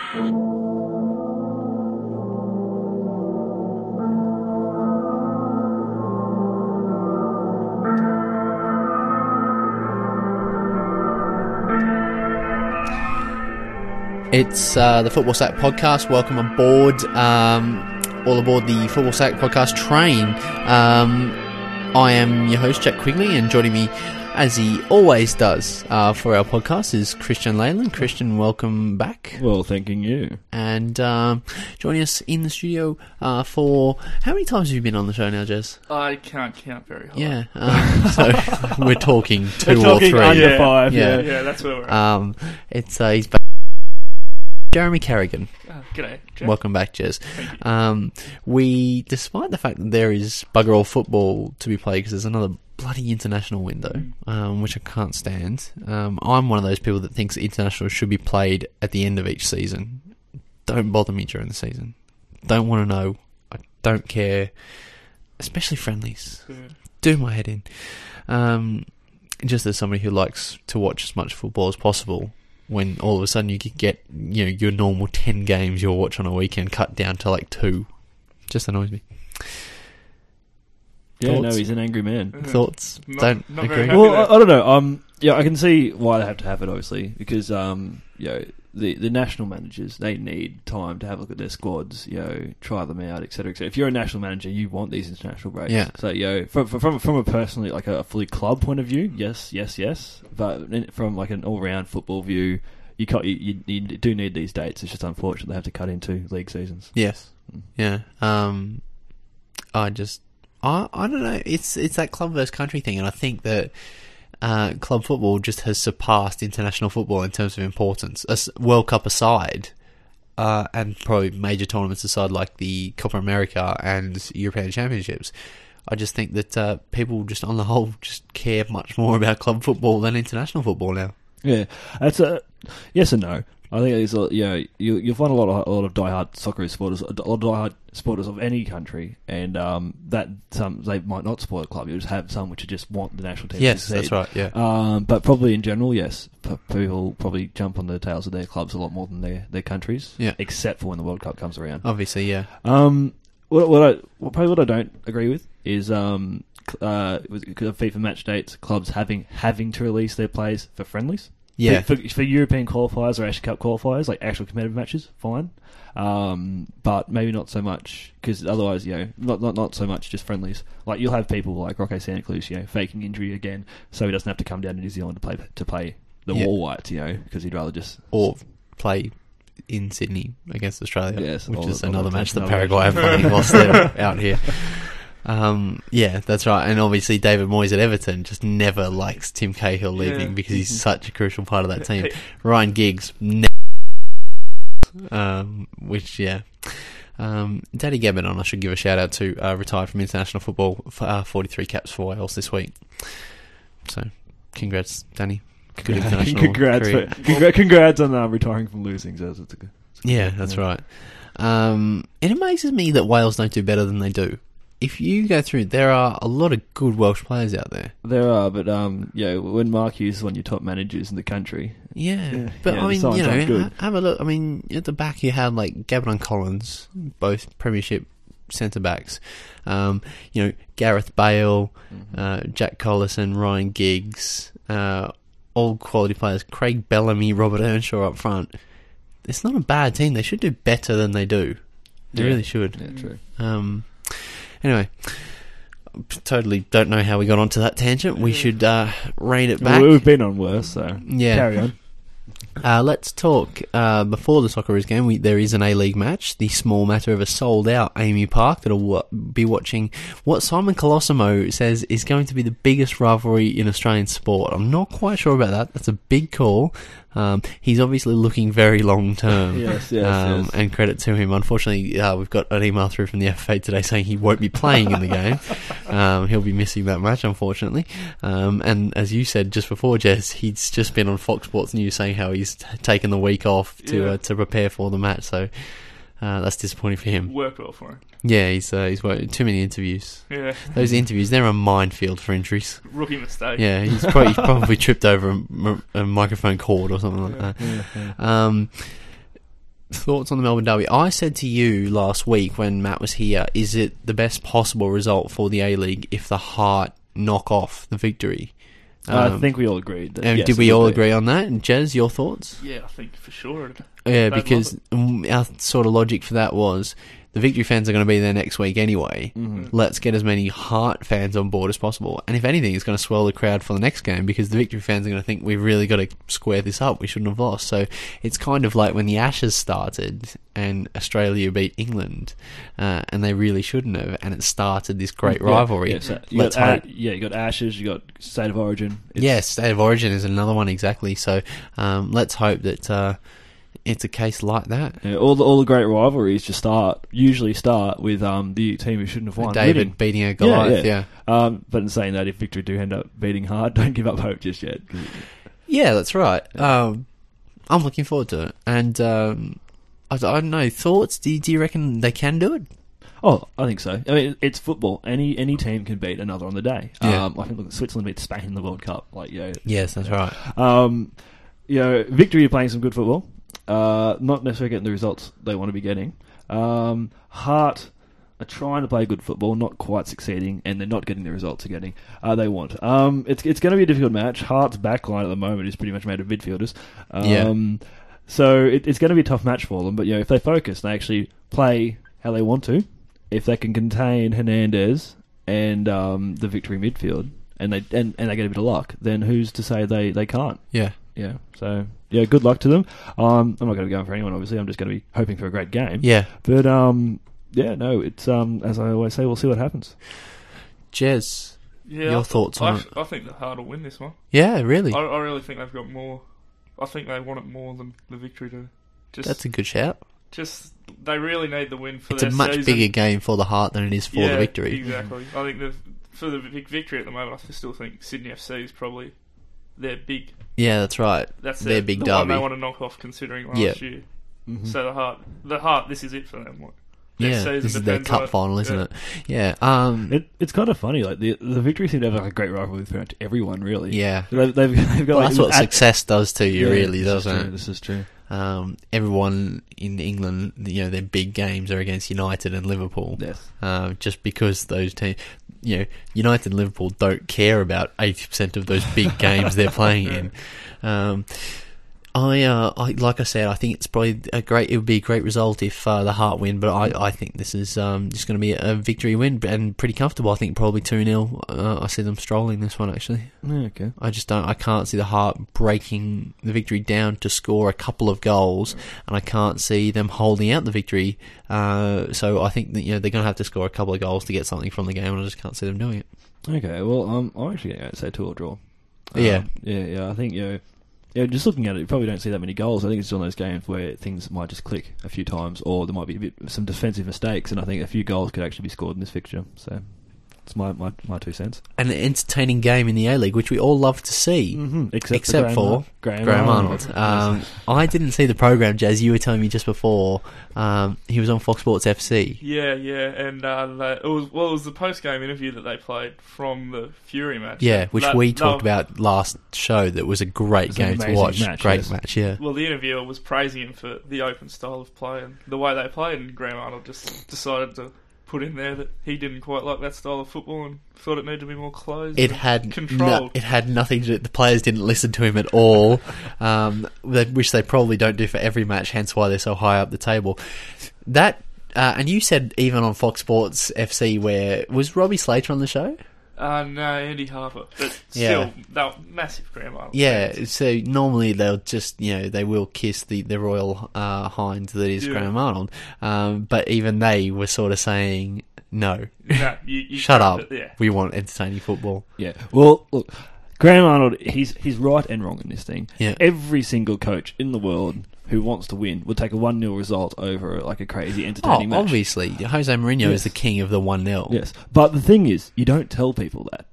It's the Football Sack podcast. Welcome aboard, all aboard the Football Sack podcast train. I am your host, Jack Quigley, and joining me, as he always does for our podcast, is Christian Leyland. Christian, welcome back. Well, thanking you. And joining us in the studio for... How many times have you been on the show now, Jez? I can't count very hard. Yeah. So we're talking two We're talking or three. under five. Yeah, that's where we're at. It's he's back. Jeremy Carrigan. G'day, Jack. Welcome back, Jez. We, despite the fact that there is bugger all football to be played because there's another bloody international window, which I can't stand. I'm one of those people that thinks international should be played at the end of each season. Don't bother me during the season. Don't want to know. I don't care. Especially friendlies. Yeah. Do my head in. Just as somebody who likes to watch as much football as possible, when all of a sudden you could get, your normal 10 games you'll watch on a weekend cut down to like 2. Just annoys me. Yeah, Thoughts? no, he's an angry man. Thoughts? Not Don't very agree? happy. Well, I don't know. Yeah, I can see why they have to have it, obviously, because the national managers, they need time to have a look at their squads, try them out, etc., etc. If you're a national manager, you want these international breaks. Yeah. So, from a personally, like a fully club point of view, yes. But from like an all-round football view, you do need these dates. It's just unfortunate they have to cut into league seasons. Yes. Yeah. I don't know. It's that club versus country thing, and I think that club football just has surpassed international football in terms of importance. World Cup aside, and probably major tournaments aside, like the Copa America and European Championships, I just think that people just on the whole just care much more about club football than international football now. Yeah, that's a yes and no. I think it's you'll find a lot of diehard soccer supporters, a lot of diehard supporters of any country, and that some they might not support a club. You just have some which just want the national team. Yes, to that's right. Yeah, but probably in general, yes, people probably jump on the tails of their clubs a lot more than their countries. Yeah, except for when the World Cup comes around. Obviously, yeah. What I don't agree with is FIFA match dates, clubs having to release their players for friendlies. Yeah. For European qualifiers or Asia Cup qualifiers, like actual competitive matches, fine. But maybe not so much, because otherwise, not so much just friendlies. Like, you'll have people like Roque Santa Cruz, faking injury again, so he doesn't have to come down to New Zealand to play the War Whites, because he'd rather just... Or play in Sydney against Australia, yes, which is another match that Paraguay have playing whilst they're out here. Yeah, that's right. And obviously David Moyes at Everton just never likes Tim Cahill leaving because he's such a crucial part of that team. Ryan Giggs never, Daddy Gabon, I should give a shout out to, retired from international football, 43 caps for Wales this week. So congrats, Danny. Good international career. Congrats on retiring from losing. So it's good. Yeah, that's right. It amazes me that Wales don't do better than they do. If you go through, there are a lot of good Welsh players out there. There are, but when Mark Hughes is one of your top managers in the country, but I mean, have a look. I mean, at the back you had like Gabon Collins, both Premiership centre backs. Gareth Bale, Jack Collison, Ryan Giggs, all quality players. Craig Bellamy, Robert Earnshaw up front. It's not a bad team. They should do better than they do. They really should. Yeah, true. Anyway, totally don't know how we got onto that tangent. We should rein it back. We've been on worse, so carry on. Let's talk before the Socceroos game. There is an A-League match, the small matter of a sold-out Amy Park that'll be watching what Simon Colosimo says is going to be the biggest rivalry in Australian sport. I'm not quite sure about that. That's a big call. He's obviously looking very long-term. Yes. And credit to him. Unfortunately, we've got an email through from the FFA today saying he won't be playing in the game. He'll be missing that match, unfortunately. And as you said just before, Jess, he's just been on Fox Sports News saying how he's taken the week off to prepare for the match. So that's disappointing for him. Worked well for him. Yeah, he's worked too many interviews. Yeah, those interviews, they're a minefield for injuries. Rookie mistake. Yeah, he's probably tripped over a microphone cord or something like that. Thoughts on the Melbourne Derby? I said to you last week when Matt was here, is it the best possible result for the A-League if the Heart knock off the Victory? I think we all agreed. That, And yes, did we it all would be. agree on that? And Jez, your thoughts? Yeah, I think for sure. Yeah, They'd because our sort of logic for that was the Victory fans are going to be there next week anyway. Mhm. Let's get as many Heart fans on board as possible. And if anything, it's going to swell the crowd for the next game because the Victory fans are going to think we've really got to square this up. We shouldn't have lost. So it's kind of like when the Ashes started and Australia beat England, and they really shouldn't have. And it started this great rivalry. Yeah, so you Let's got hope. you got Ashes, you got State of Origin. Yes, State of Origin is another one exactly. So let's hope that it's a case like that. Yeah, all the great rivalries usually start with the team who shouldn't have won. David winning. beating a Goliath, yeah. But in saying that, if Victory do end up beating Heart, don't give up hope just yet. Yeah, that's right. I'm looking forward to it. And I don't know, thoughts? Do you reckon they can do it? Oh, I think so. I mean, it's football. Any team can beat another on the day. Yeah. I think look, Switzerland beat Spain in the World Cup. Yes, that's right. Victory are playing some good football. Not necessarily getting the results they want to be getting. Heart are trying to play good football, not quite succeeding, and they're not getting the results they want. It's going to be a difficult match. Heart's backline at the moment is pretty much made of midfielders. So it's going to be a tough match for them. But if they focus, they actually play how they want to. If they can contain Hernandez and the Victory midfield, and they get a bit of luck, then who's to say they can't? Yeah. Yeah. So good luck to them. I'm not going to be going for anyone, obviously. I'm just going to be hoping for a great game. Yeah. But it's as I always say, we'll see what happens. Jez, Yeah, your thoughts on it? I think the Heart will win this one. Yeah, really? I really think they've got more. I think they want it more than the Victory do. That's a good shout. Just they really need the win for It's their a much season. bigger game for the Heart than it is for the Victory. Exactly. I think for the Victory at the moment, I still think Sydney FC is probably their big. Yeah, that's right. That's their big the derby. one they want to knock off, considering last year. Mm-hmm. So the Heart, this is it for them. Their season this is their depends on cup it. final, isn't it? Yeah. It's kind of funny. Like the Victory seem to have a great rivalry with pretty much everyone, really. Yeah. They've got Well, that's what success does to you, really, this is doesn't true, it? This is true. Everyone in England, their big games are against United and Liverpool. Yes. Just because those teams, United and Liverpool don't care about 80% of those big games they're playing in. I like I said, I think it's probably it would be a great result if the Heart win, but I think this is just going to be a Victory win and pretty comfortable. I think probably 2-0. I see them strolling this one actually. Yeah, okay. I can't see the Heart breaking the Victory down to score a couple of goals, and I can't see them holding out the Victory. So I think that they're going to have to score a couple of goals to get something from the game, and I just can't see them doing it. Okay, well, I'm actually going to say 2 or draw. Yeah. I think just looking at it, you probably don't see that many goals. I think it's one of those games where things might just click a few times, or there might be some defensive mistakes, and I think a few goals could actually be scored in this fixture. So it's my 2 cents. An entertaining game in the A-League, which we all love to see, except for Graham Arnold. I didn't see the program, Jazz. You were telling me just before he was on Fox Sports FC. Yeah, and it was the post-game interview that they played from the Fury match. Yeah, which we talked about last show. That was a great game to watch. Great match, yeah. Well, the interviewer was praising him for the open style of play and the way they played, and Graham Arnold just decided to put in there that he didn't quite like that style of football and thought it needed to be more closed. It had controlled. It had nothing to do. The players didn't listen to him at all, which they probably don't do for every match. Hence why they're so high up the table. That and you said even on Fox Sports FC, where was Robbie Slater on the show? No, Andy Harper. But still, they were massive Graham Arnold Yeah, fans. so normally they'll just, they will kiss the royal hind that is Graham Arnold. But even they were sort of saying, no, No, you shut up. Yeah. We want entertaining football. Yeah. Well, look, Graham Arnold, he's right and wrong in this thing. Yeah. Every single coach in the world who wants to win would take a 1-0 result over like a crazy entertaining match. Obviously. Jose Mourinho is the king of the 1-0. Yes. But the thing is, you don't tell people that.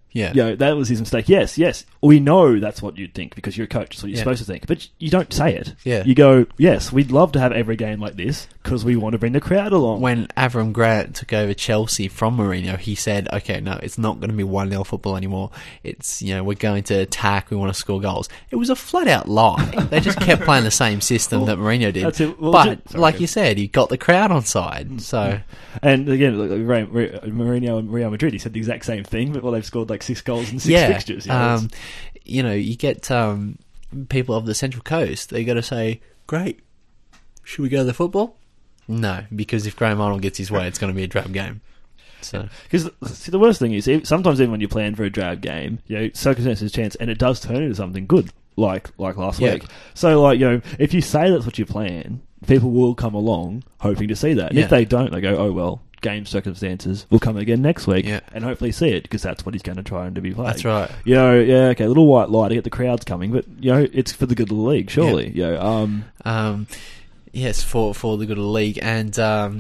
Yeah. You know, that was his mistake. Yes, we know that's what you'd think because you're a coach. That's what you're supposed to think. But you don't say it. Yeah. You go, yes, we'd love to have every game like this because we want to bring the crowd along. When Avram Grant took over Chelsea from Mourinho, he said, okay, no, it's not going to be 1-0 football anymore. It's, we're going to attack, we want to score goals. It was a flat-out lie. They just kept playing the same system that Mourinho did. That's it. Well, but, like you said, he got the crowd on side, so... And again, look, Mourinho and Real Madrid, he said the exact same thing, but they've scored like 6 goals in 6 fixtures. You get people of the Central Coast, they got to say, great, should we go to the football? No, because if Graham Arnold gets his way, it's going to be a drab game. So, because the worst thing is, sometimes even when you plan for a drab game, circumstances chance, and it does turn into something good, like last week. So, if you say that's what you plan, people will come along hoping to see that. And if they don't, they go, oh well, game circumstances will come again next week, and hopefully see it because that's what he's going to try and to be playing. That's right. Okay, a little white lie to get the crowds coming, but it's for the good of the league, surely. Yes, for the good of the league, and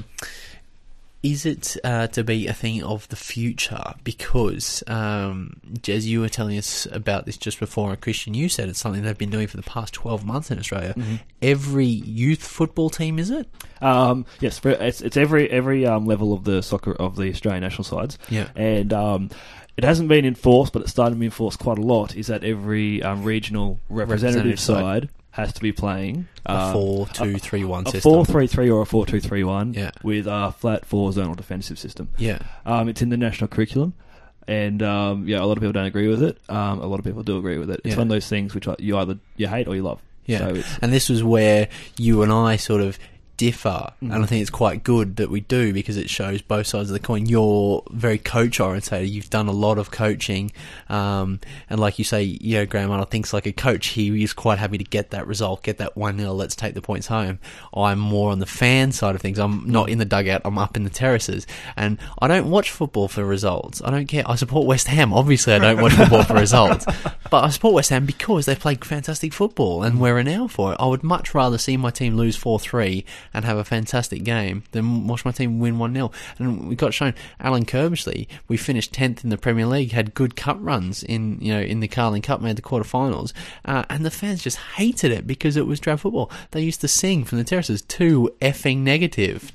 is it to be a thing of the future? Because, Jez, you were telling us about this just before, and Christian, you said it's something they've been doing for the past 12 months in Australia. Mm-hmm. Every youth football team, is it? Yes, it's every level of the soccer of the Australian national sides. Yeah, and it hasn't been enforced, but it's starting to be enforced quite a lot. Is that every regional representative side has to be playing a 4-2-3-1 system, a 4-3-3 or a 4-2-3-1, with a flat 4-zonal defensive system. Yeah, it's in the national curriculum, and a lot of people don't agree with it. A lot of people do agree with it. It's one of those things which you either hate or you love. Yeah, so and this was where you and I sort of differ, and I think it's quite good that we do because it shows both sides of the coin. You're very coach orientated. You've done a lot of coaching, and like you say, Graham Arnold thinks like a coach. He is quite happy to get that result, get that 1-0. Let's take the points home. I'm more on the fan side of things. I'm not in the dugout. I'm up in the terraces, and I don't watch football for results. I don't care. I support West Ham. Obviously, I don't watch football for results, but I support West Ham because they play fantastic football, and we're renowned for it. I would much rather see my team lose 4-3 and have a fantastic game than watch my team win 1-0. And we got shown Alan Kirbishley, we finished 10th in the Premier League, had good cup runs in the Carling Cup, made the quarterfinals, and the fans just hated it because it was drab football. They used to sing from the terraces, too effing negative.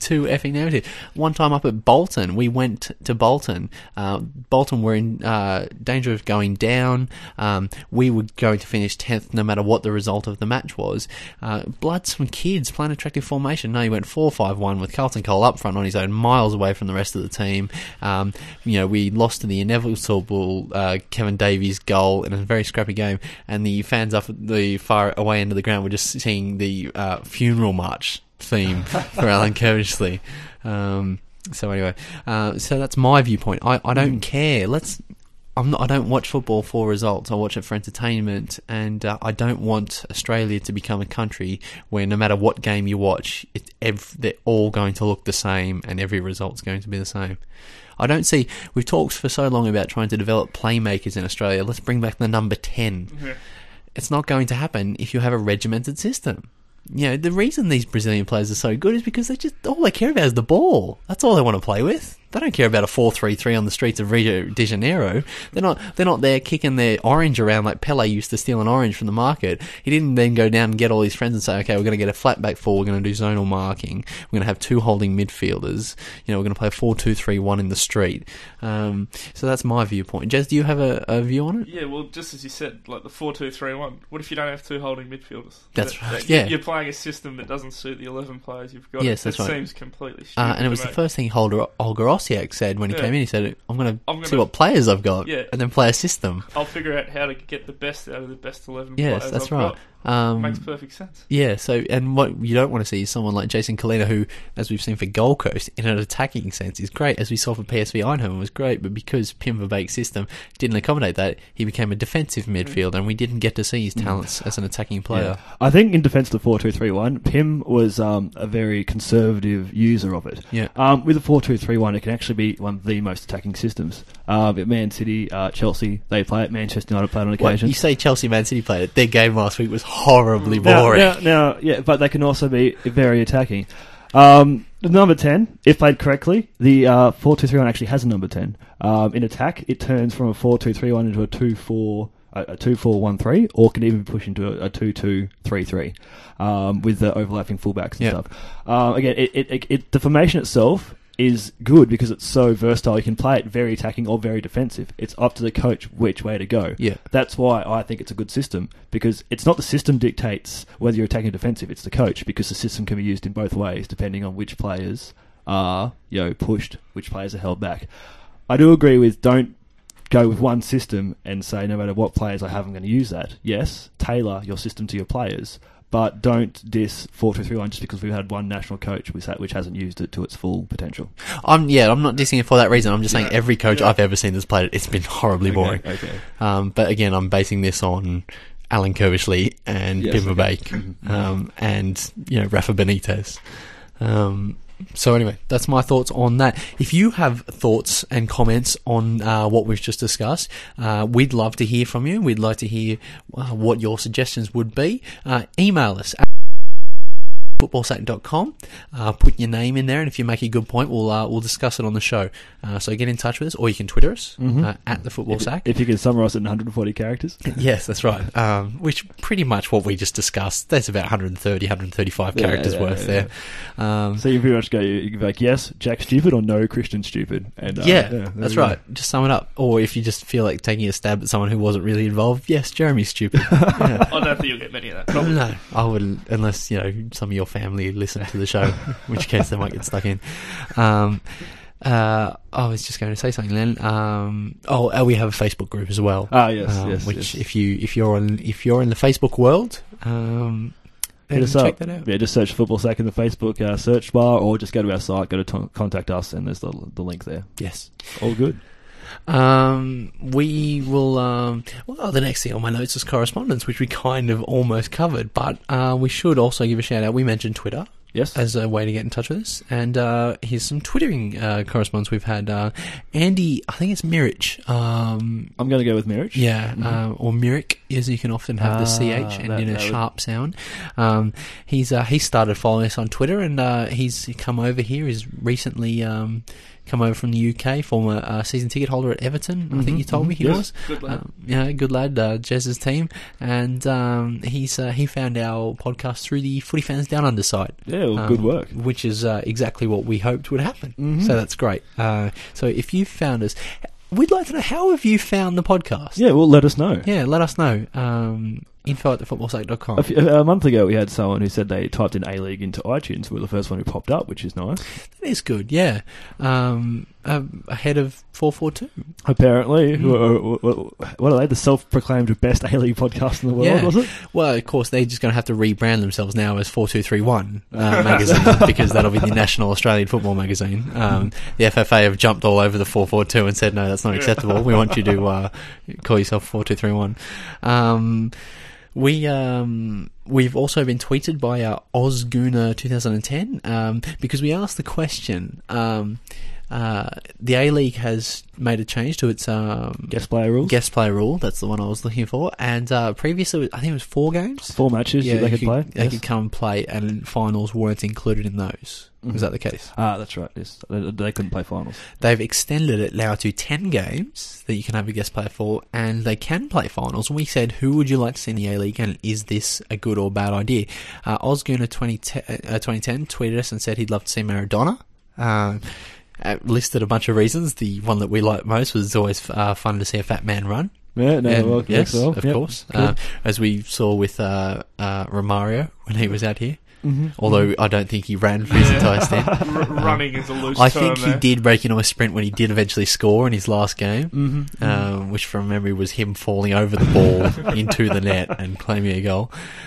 One time up at Bolton, we went to Bolton. Bolton were in danger of going down. We were going to finish 10th no matter what the result of the match was. Bloods from kids playing attractive formation. No, he went 4-5-1 with Carlton Cole up front on his own, miles away from the rest of the team. We lost to the inevitable Kevin Davies goal in a very scrappy game, and the fans up at the far away end of the ground were just singing the funeral march theme for Alan Kirbishley. So anyway, so that's my viewpoint. I don't care. I don't watch football for results. I watch it for entertainment, and I don't want Australia to become a country where no matter what game you watch, they're all going to look the same and every result's going to be the same. I don't see... We've talked for so long about trying to develop playmakers in Australia. Let's bring back the number 10. Mm-hmm. It's not going to happen if you have a regimented system. The reason these Brazilian players are so good is because all they care about is the ball. That's all they want to play with. They don't care about a 4-3-3 on the streets of Rio de Janeiro. They're not there kicking their orange around like Pele used to steal an orange from the market. He didn't then go down and get all his friends and say, okay, we're going to get a flat back four, we're going to do zonal marking, we're going to have 2 holding midfielders, we're going to play 4-2-3-1 in the street. So that's my viewpoint. Jez, do you have a view on it? Yeah, well, just as you said, like the 4-2-3-1, what if you don't have 2 holding midfielders? That's right, yeah. You're playing a system that doesn't suit the 11 players you've got. Yes, that's right. It seems completely stupid. And it was the first thing Holger Osiak said when he came in. He said, I'm going to see what players I've got, and then play a system. I'll figure out how to get the best out of the best 11 players. Yes, that's I've right. got. Makes perfect sense. Yeah, so, and what you don't want to see is someone like Jason Kalina, who, as we've seen for Gold Coast, in an attacking sense is great, as we saw for PSV Eindhoven was great, but because Pim Verbeek's system didn't accommodate that, he became a defensive midfielder, and we didn't get to see his talents as an attacking player. Yeah. I think in defence of the 4-2-3-1, Pim was a very conservative user of it. Yeah. With the 4-2-3-1, it can actually be one of the most attacking systems. At Man City, Chelsea, they play it. Manchester United played on occasion. You say Chelsea, Man City played it. Their game last week was horribly boring. Now, yeah, but they can also be very attacking. The number 10, if played correctly, the 4-2-3-1 actually has a number 10. In attack, it turns from a 4-2-3-1 into a 2-4-1-3, or can even push into a 2-2-3-3 with the overlapping fullbacks and stuff. Again, the formation itself is good because it's so versatile. You can play it very attacking or very defensive. It's up to the coach which way to go. Yeah. That's why I think it's a good system, because it's not the system dictates whether you're attacking or defensive, it's the coach, because the system can be used in both ways depending on which players are pushed, which players are held back. I do agree with don't go with one system and say no matter what players I have, I'm going to use that. Yes, tailor your system to your players, but don't diss 4-2-3-1 just because we've had one national coach which hasn't used it to its full potential. I'm not dissing it for that reason. I'm just saying every coach I've ever seen that's played it, it's been horribly boring. Okay. But again, I'm basing this on Alan Kirshley and Bimba Bake, and Rafa Benitez. So anyway, that's my thoughts on that. If you have thoughts and comments on what we've just discussed, we'd love to hear from you. We'd like to hear what your suggestions would be. Email us at footballsack.com. Put your name in there, and if you make a good point, we'll discuss it on the show. So get in touch with us, or you can Twitter us at the Football Sack. If you can summarise it in 140 characters. Yes, that's right. Which pretty much what we just discussed. There's about 130, 135 characters worth there. So you pretty much go, you can be like, yes, Jack stupid, or no, Christian stupid. And that's right. Just sum it up. Or if you just feel like taking a stab at someone who wasn't really involved, yes, Jeremy's stupid. I don't think you'll get many of that. No, I wouldn't, unless some of your family listen to the show, in which case they might get stuck in. I was just going to say something then. We have a Facebook group as well. Yes. Which if you're in the Facebook world, check that out. Yeah, just search Football Sack in the Facebook search bar, or just go to our site, go to contact us, and there's the link there. Yes, all good. We will. The next thing on my notes is correspondence, which we kind of almost covered, but we should also give a shout out. We mentioned Twitter. Yes. As a way to get in touch with us. And here's some Twittering correspondence we've had. Andy, I think it's Mirich. I'm going to go with Mirich. Yeah, or Mirik, as you can often have the CH and in a sharp sound. He started following us on Twitter, and he's come over here. He's recently come over from the UK, former season ticket holder at Everton, I think you told me he was. Good lad. Good lad, Jez's team. And he found our podcast through the Footy Fans Down Under site. Yeah, well, good work. Which is exactly what we hoped would happen. So that's great. So if you found us, we'd like to know, how have you found the podcast? Yeah, well, let us know. Yeah, let us know. info@thefootballsack.com. A month ago, we had someone who said they typed in A-League into iTunes. We were the first one who popped up, which is nice. That is good, yeah. Ahead of 442. Apparently. What are they? The self-proclaimed best A-League podcast in the world, was it? Well, of course, they're just going to have to rebrand themselves now as 4231 magazine, because that'll be the National Australian Football magazine. The FFA have jumped all over the 442 and said, no, that's not acceptable. We want you to call yourself 4231. We've also been tweeted by Ozguna 2010 because we asked the question. The A-League has made a change to its guest player rule. That's the one I was looking for. And previously, I think it was 4 games, 4 matches that they could play. They could come and play, and finals weren't included in those. Was that the case? That's right. Yes, they couldn't play finals. They've extended it now to 10 games that you can have a guest player for, and they can play finals. And we said, who would you like to see in the A-League, and is this a good or bad idea? Ozguna 2010 tweeted us and said he'd love to see Maradona. Listed a bunch of reasons. The one that we liked most was always fun to see a fat man run. Yeah, yes, well. Of course. As we saw with Romario when he was out here. Although I don't think he ran for his entire stint. Running is a loose I term think he did break into a sprint when he did eventually score in his last game, which from memory was him falling over the ball into the net and claiming a goal.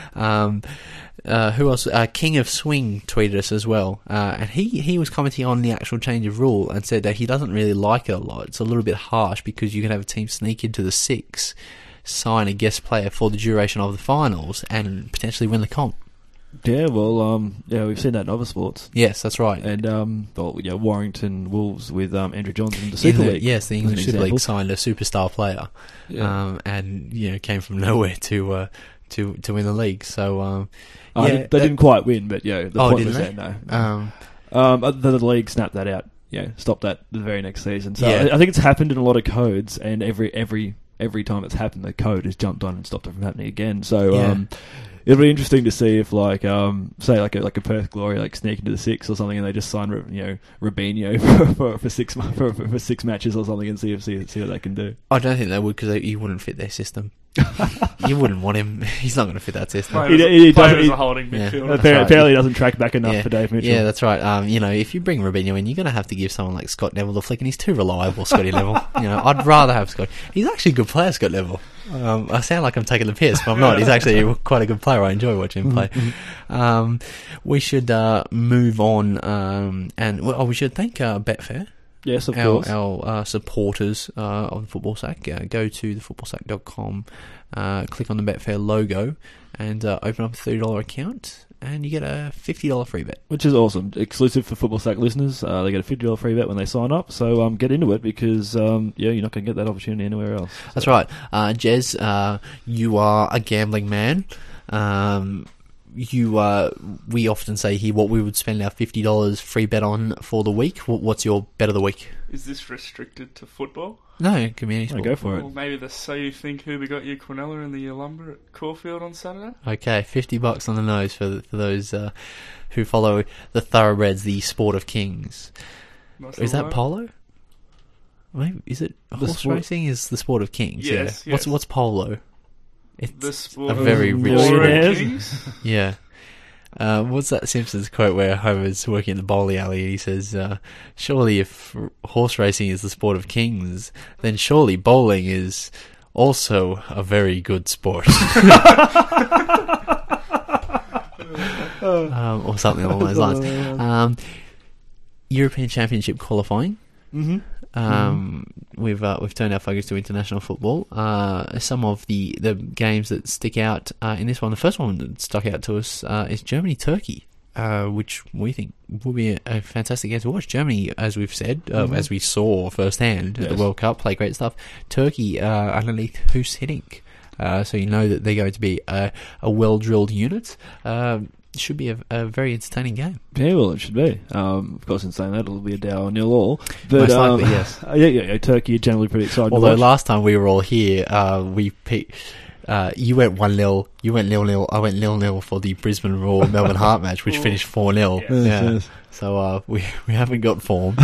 Who else? King of Swing tweeted us as well, and he was commenting on the actual change of rule and said that he doesn't really like it a lot. It's a little bit harsh because you can have a team sneak into the 6, sign a guest player for the duration of the finals, and potentially win the comp. Yeah, well, we've seen that in other sports. Yes, that's right. And Warrington Wolves with Andrew Johnson in the Super League. Yes, the English Super League signed a superstar player, and came from nowhere to to win the league. So they didn't quite win, but the point was didn't there. they? No. The league snapped that out. Stopped that the very next season. So Yeah. I think it's happened in a lot of codes, and every time it's happened, the code has jumped on and stopped it from happening again. So it'll be interesting to see if, say, like a Perth Glory sneak into the six or something, and they just sign Rubinho for 6 matches or something, and see what they can do. I don't think they would, because he wouldn't fit their system. You wouldn't want him. He's not going to fit that system. Played as a holding midfielder. Apparently doesn't track back enough for Dave Mitchell. Yeah, that's right. If you bring Rubinho in, you're going to have to give someone like Scott Neville a flick, and he's too reliable, Scotty Neville. I'd rather have Scott. He's actually a good player, Scott Neville. I sound like I'm taking the piss, but I'm not. He's actually quite a good player. I enjoy watching him play. We should move on, and we should thank Betfair. Yes, of course. Our supporters of the Football Sack. Go to thefootballsack.com, click on the Betfair logo, and open up a $30 account, and you get a $50 free bet. Which is awesome. Exclusive for Football Sack listeners. They get a $50 free bet when they sign up, so get into it, because you're not going to get that opportunity anywhere else. So. That's right. Jez, you are a gambling man. We often say here what we would spend our $50 free bet on for the week. What's your bet of the week? Is this restricted to football? No, community sport. Go for it. Or maybe the So You Think Who We Got You Quinella and the Yalumba at Caulfield on Saturday? Okay, $50 on the nose for those who follow the thoroughbreds, the sport of kings. Nice Is that logo. polo? Maybe, is it horse racing? Is the sport of kings? Yes, yeah. yes. What's polo? The It's sport a of very rich millionaires. Kings? Yeah. What's that Simpsons quote where Homer's working in the bowling alley and he says, surely if horse racing is the sport of kings, then surely bowling is also a very good sport. Or something along those lines. European Championship qualifying. Mm-hmm. We've turned our focus to international football. Some of the games that stick out in this one. The first one that stuck out to us is Germany-Turkey, which we think will be a fantastic game to watch. Germany, as we've said, as we saw firsthand at the World Cup, play great stuff. Turkey underneath Hus Hiddink, so you know that they're going to be a well-drilled unit. Should be a very entertaining game. Yeah, well, it should be. Of course, in saying that, it'll be a Dow 0-0. But, Most likely, yes. Yeah, Turkey are generally pretty excited. Although last time we were all here, we picked. You went 1-0, you went 0-0, I went 0-0 for the Brisbane Roar Melbourne Heart match, which finished 4-0. Yes. So we haven't got form.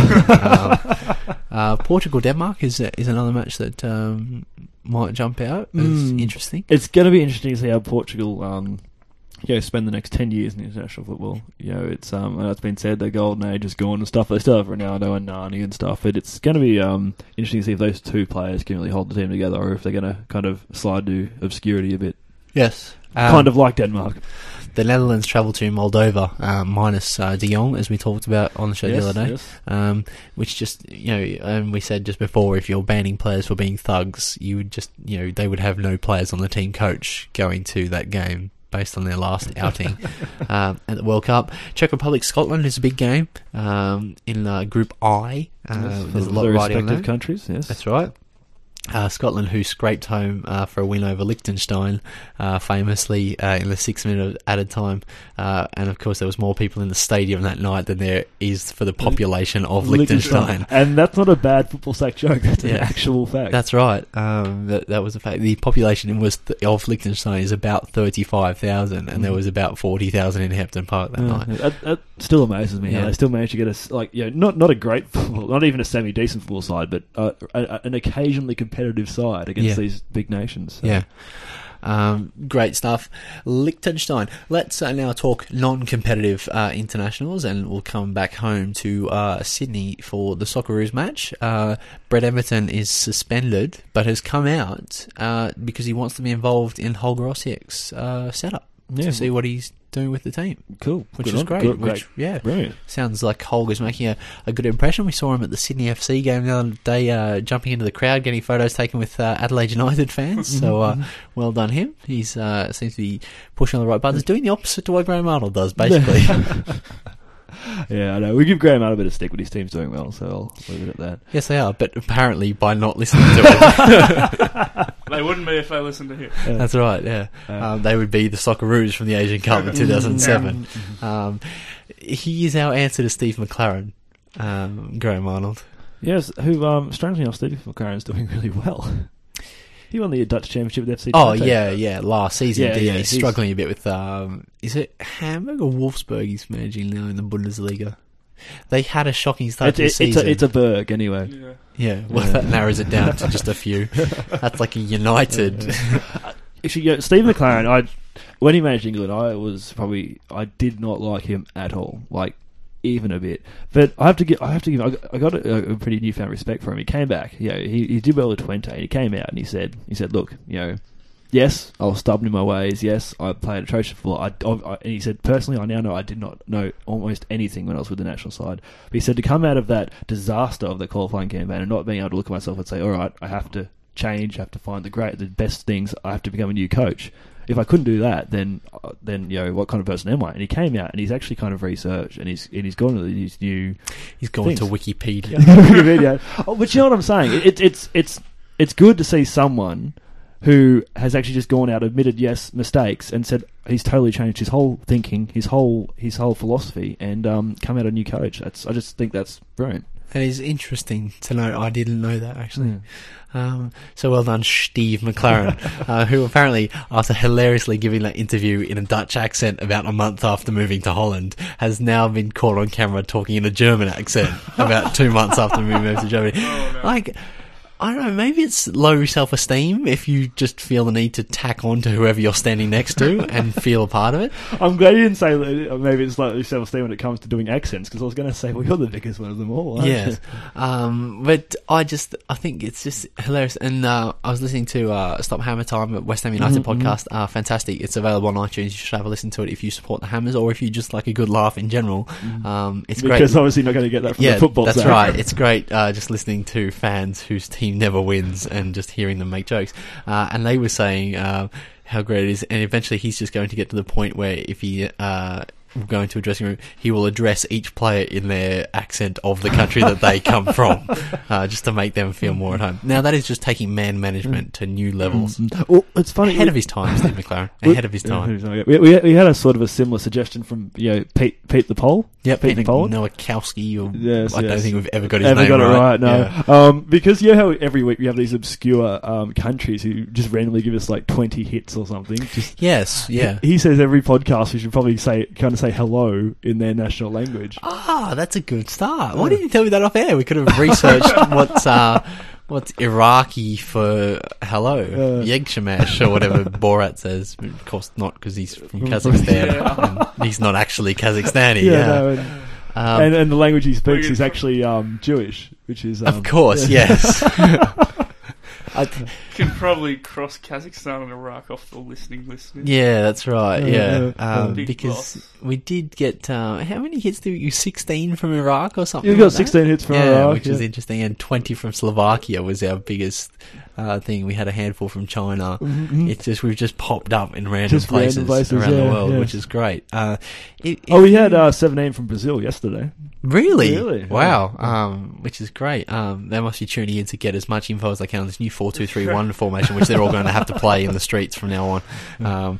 Portugal-Denmark is another match that might jump out as interesting. It's going to be interesting to see how Portugal spend the next 10 years in international football. It's I know it's been said their golden age is gone and stuff. They still have Ronaldo and Nani and stuff, but it's going to be interesting to see if those two players can really hold the team together, or if they're going to kind of slide to obscurity a bit. Yes. Kind of like Denmark. The Netherlands travel to Moldova, minus De Jong, as we talked about on the show the other day. Yes. Which just, and we said just before, if you're banning players for being thugs, you would just, they would have no players on the team coach going to that game based on their last outing at the World Cup. Czech Republic, Scotland is a big game in Group I. There's a lot riding on that. Countries, yes. That's right. Scotland, who scraped home for a win over Liechtenstein, famously in the 6 minute added time, and of course there was more people in the stadium that night than there is for the population of Liechtenstein. And that's not a bad football sack joke. That's an actual fact. That's right. That was a fact. The population of Liechtenstein is about 35,000, and there was about 40,000 in Hampton Park that night. That still amazes me. How they still managed to get us not a great football, not even a semi decent football side, but an occasionally competitive side against these big nations. So. Yeah. Great stuff. Liechtenstein. Let's now talk non-competitive internationals, and we'll come back home to Sydney for the Socceroos match. Brett Emerton is suspended, but has come out because he wants to be involved in Holger Osiek's setup to see what he's doing with the team. Cool. Which Good is on. great. Great. Brilliant. Sounds like Holger's making a good impression. We saw him at the Sydney FC game the other day, jumping into the crowd, getting photos taken with Adelaide United fans. So well done him. He's seems to be pushing on the right buttons, doing the opposite to what Graham Arnold does, basically. Yeah, I know. We give Graham out a bit of stick, but his team's doing well, so I'll leave it at that. Yes, they are, but apparently by not listening to it. They wouldn't be if they listened to him. That's right, yeah. They would be the Socceroos from the Asian Cup in 2007. He is our answer to Steve McLaren, Graham Arnold. Yes, who, strangely enough, Steve McLaren's doing really well. He won the Dutch Championship with FC Oh, Twente. yeah, last season. Yeah, he's struggling a bit with, is it Hamburg or Wolfsburg he's managing now in the Bundesliga? They had a shocking start to the season. It's a Berg, anyway. Yeah. That narrows it down to just a few. That's like a United. Actually, Steve McLaren, when he managed England, I did not like him at all. Like, even a bit. But I got a pretty newfound respect for him. He came back. He did well at Twente. He came out and he said, look, yes, I was stubborn in my ways. Yes, I played atrocious football. And he said, personally, I now know I did not know almost anything when I was with the national side. But he said to come out of that disaster of the qualifying campaign and not being able to look at myself and say, all right, I have to change, I have to find the best things, I have to become a new coach. If I couldn't do that, then what kind of person am I? And he came out and he's actually kind of researched and he's gone to these new. He's gone to Wikipedia. Wikipedia. But you know what I'm saying? It's good to see someone who has actually just gone out, admitted mistakes, and said he's totally changed his whole thinking, his whole philosophy, and come out a new coach. I just think that's brilliant. That is interesting to know. I didn't know that, actually. So well done, Steve McLaren, who apparently, after hilariously giving that interview in a Dutch accent about a month after moving to Holland, has now been caught on camera talking in a German accent about 2 months after we moved to Germany. Oh, no. Like, I don't know, maybe it's low self-esteem if you just feel the need to tack on to whoever you're standing next to and feel a part of it. I'm glad you didn't say that maybe it's low self-esteem when it comes to doing accents, because I was going to say, well, you're the biggest one of them all, aren't Yes. you? But I think it's just hilarious. And I was listening to Stop Hammer Time at West Ham United podcast. Fantastic. It's available on iTunes. You should have a listen to it if you support the Hammers or if you just like a good laugh in general. It's great. Because obviously not going to get that from the football that's zone. right. It's great just listening to fans whose team never wins and just hearing them make jokes. And they were saying how great it is. And eventually he's just going to get to the point where if he will go into a dressing room, he will address each player in their accent of the country that they come from, just to make them feel more at home. Now that is just taking man management to new levels. Well, it's funny. Ahead of his time, Steve McLaren. Ahead of his time. We had a sort of a similar suggestion from Pete the Pole. Yeah, Pete the Pole. Nowakowski. Yes, I don't think we've ever got his ever name got right. It right. No, Yeah. because you know how every week we have these obscure countries who just randomly give us like 20 hits or something. Yes, yeah. He says every podcast we should probably say hello in their national language. That's a good start. Why didn't you tell me that off air? We could have researched what's Iraqi for hello, Yegshamash or whatever Borat says. Of course not, because he's from Kazakhstan. And he's not actually Kazakhstani. And the language he speaks is actually Jewish, which is of course, yes. I can probably cross Kazakhstan and Iraq off the listeners. Yeah, that's right. Because boss. we did get how many hits did you? 16 from Iraq or something? You got 16 hits from Iraq, which is interesting, and 20 from Slovakia was our biggest thing. We had a handful from China. It's just we've just popped up in random places around the world, which is great. We had 17 from Brazil yesterday. Really? Wow. Which is great. They must be tuning in to get as much info as they can on this new 4-2-3-1 formation, which they're all going to have to play in the streets from now on.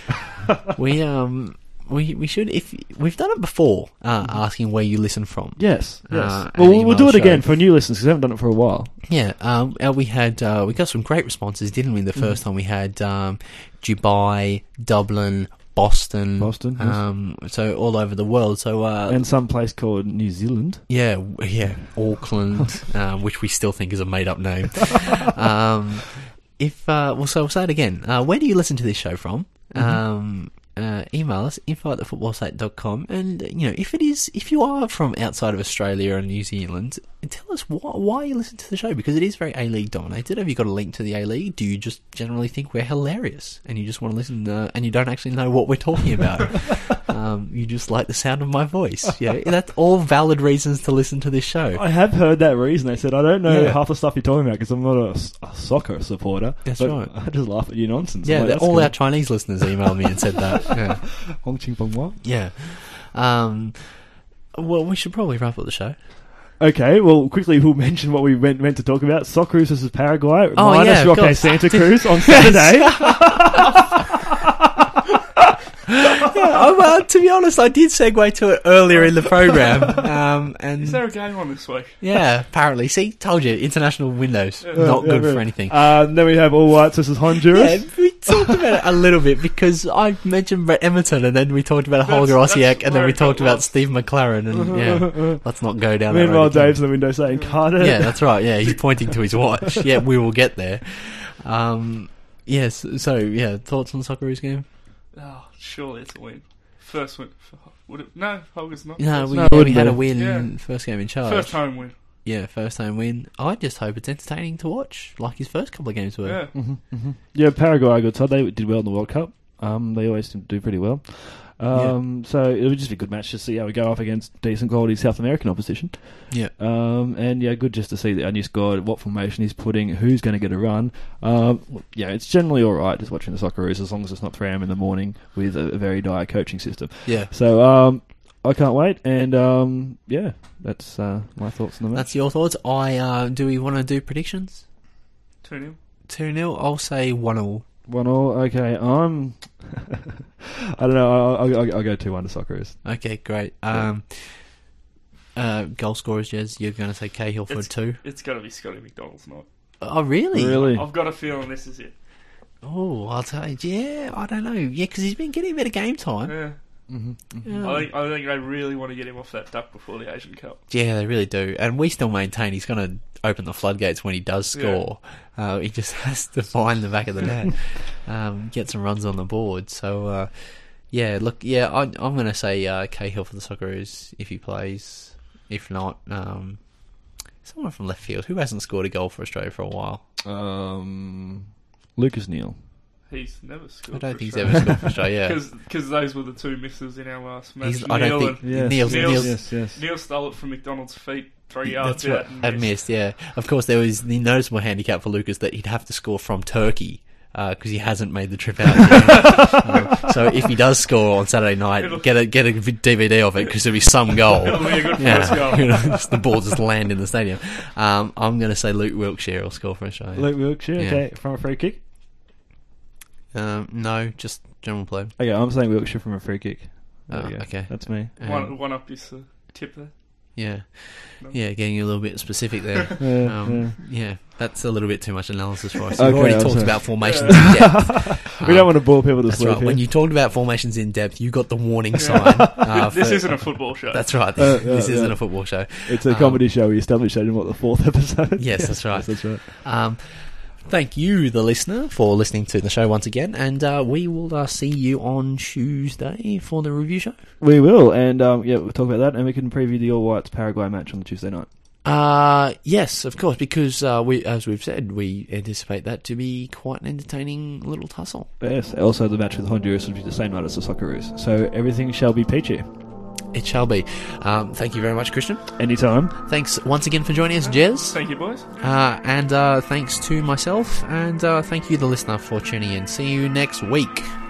We should, if we've done it before, asking where you listen from. Yes. We'll do it again for new listeners because we haven't done it for a while. Yeah. We got some great responses, didn't we? The first time we had Dubai, Dublin, Boston, yes. So all over the world. So and some place called New Zealand. Yeah, Auckland, which we still think is a made-up name. So we'll say it again. Where do you listen to this show from? Email us info@thefootballsite.com, and if you are from outside of Australia and New Zealand, tell us why you listen to the show, because it is very A-League dominated. Have you got a link to the A-League? Do you just generally think we're hilarious and you just want to listen and you don't actually know what we're talking about? You just like the sound of my voice. Yeah, that's all valid reasons to listen to this show. I have heard that reason. They said I don't know half the stuff you're talking about because I'm not a soccer supporter. That's but right. I just laugh at your nonsense. Yeah, like, all cool. our Chinese listeners emailed me and said that. Yeah. Hong Ching Peng Wa? Yeah. Well, we should probably wrap up the show. Okay, well, quickly we'll mention what we meant to talk about. Socceroos versus Paraguay, Oh, minus yeah, of Roque course. Santa Cruz on Saturday. To be honest, I did segue to it earlier in the program. Is there And a game on this week? yeah, apparently. See, told you, international windows, not good for anything. Then we have All Whites versus Honduras. Yeah, we talked about it a little bit because I mentioned Brett Emerton, and then we talked about Holger That's Osiek, and then where we it talked got about lost. Steve McLaren, and yeah, let's not go down that road. Meanwhile, again. Dave's in the window saying, "Can't it?" Yeah, that's right. Yeah, he's pointing to his watch. Yeah, we will get there. Yes. So yeah, thoughts on the Socceroos game? Oh, surely it's a win. First win. Would it? No, Holger's not. No, we wouldn't had be. a win Yeah. first game in charge. First home win. Yeah, first home win. I just hope it's entertaining to watch, like his first couple of games were. Yeah. Yeah, Paraguay are a good side. They did well in the World Cup. They always seem to do pretty well. So it would just be a good match to see how we go up against decent quality South American opposition. Yeah. And yeah, good just to see our new squad, what formation he's putting, who's going to get a run. Yeah, it's generally all right just watching the Socceroos as long as it's not 3 a.m. in the morning with a very dire coaching system. Yeah. So I can't wait, and yeah, that's my thoughts on the match. That's your thoughts. Do we want to do predictions? 2-0. 2-0. I'll say 1-1. 1-1. Okay, I don't know. I'll go 2-1 to Socceroos. Okay, great. Goal scorers, Jez. You're going to say Cahill for 2. It's got to be Scotty McDonald's night. Oh, really? Really? I've got a feeling this is it. Oh, I'll tell you. Yeah, I don't know. Yeah, because he's been getting a bit of game time. Yeah. Yeah. I think they really want to get him off that duck before the Asian Cup. Yeah, they really do. And we still maintain he's going to open the floodgates when he does score. He just has to find the back of the net, get some runs on the board. So, yeah, look, yeah, I'm going to say Cahill for the Socceroos if he plays. If not, someone from left field who hasn't scored a goal for Australia for a while. Lucas Neal. He's never scored. I don't for think he's Australia. ever scored for Australia. Because those were the two misses in our last match. I don't think Neil's Neil stole it from McDonald's feet 3 yards That's out right. and missed. Yeah. Of course, there was the noticeable handicap for Lucas that he'd have to score from Turkey because he hasn't made the trip out yet. So if he does score on Saturday night, get a DVD of it because there'll be some goal. It'll be a good first goal. The ball just land in the stadium. I'm going to say Luke Wilkshire will score for Australia. Luke Wilkshire, Yeah. okay, from a free kick. No, just general play. Okay, I'm saying Wilkshire from a free kick. There we go. Okay. That's me. One up is the tip there. Yeah. No. Yeah, getting a little bit specific there. Yeah. Yeah, that's a little bit too much analysis for us. Okay, We've already I'm talked sorry. about formations in depth. We don't want to bore people to That's sleep right. here. When you talked about formations in depth, you got the warning sign. This for- isn't a football show. That's right. This yeah. isn't a football show. It's a comedy show. We established that in, the 4th episode? Yes, that's right. Yes, that's right. Thank you, the listener, for listening to the show once again, and we will see you on Tuesday for the review show. We will, and yeah, we'll talk about that, and we can preview the All Whites Paraguay match on the Tuesday night. Yes, of course, because as we've said, we anticipate that to be quite an entertaining little tussle. Yes, also the match with Honduras will be the same night as the Socceroos, so everything shall be peachy. It shall be. Thank you very much, Christian. Anytime. Thanks once again for joining us, Jez. Thank you, boys. And thanks to myself, and thank you, the listener, for tuning in. See you next week.